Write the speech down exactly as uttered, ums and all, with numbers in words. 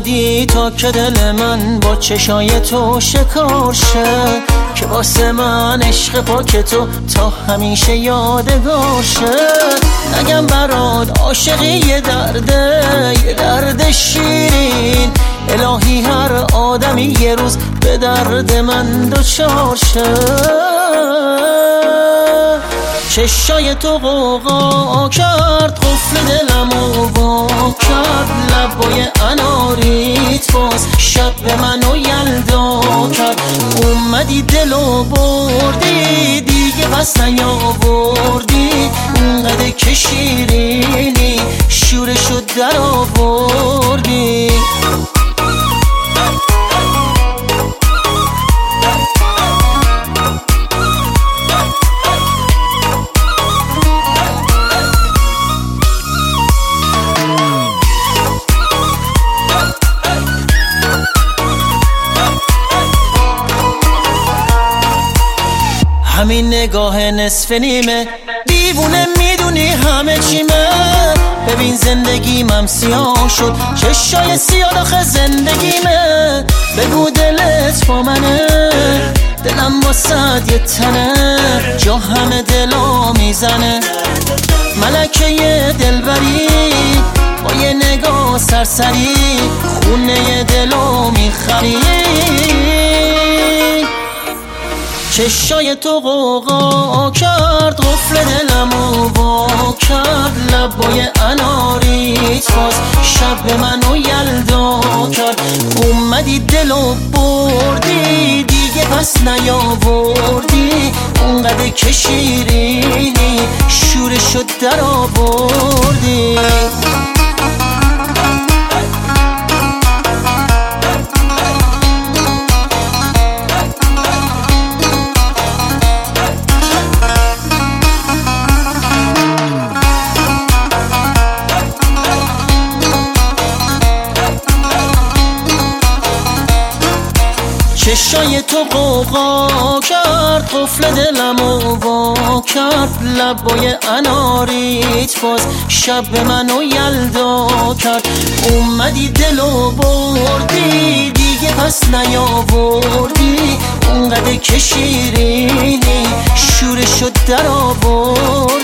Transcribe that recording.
اومدی تا که دل من با چشای تو شکار شه، که واسه من عشق پاک تو تا همیشه یادگار شه. نگم برات عاشقی یه درده، یه درد شیرین، الهی هر آدمی یه روز به درد من دوچار شه. چشای تو غوغا کرد، قفل دلمو وا کرد، لبای اناریت باز شب به منو یلدا کرد. اومدی دلو بردی دیگه پس نیاوردی، اونقدر که شیرینی شورشو در آوردی. همین نگاه نصف نیمه دیوونه میدونی همه چیمه. ببین زندگیمم سیاه شد، چشای سیاه داخل زندگیمه. بگو دلت با منه، دلم واسد یه تنه، جا همه دلا میزنه. ملکه یه دلبری با یه نگاه سرسری، خونه دلو میخری. چشای تو غوغا کرد، قفل دلمو وا کرد، لبای اناریت باز شب به منو یلدا کرد. اومدی دلو بردی دیگه پس نیاوردی، اونقدر که شیرینی شورشو در آوردی. چشای تو غوغا کرد، قفل دلمو وا کرد، لبای اناریت باز شب به منو یلدا کرد. اومدی دلو بردی دیگه پس نیاوردی، اونقدر که شیرینی شورشو در آوردی.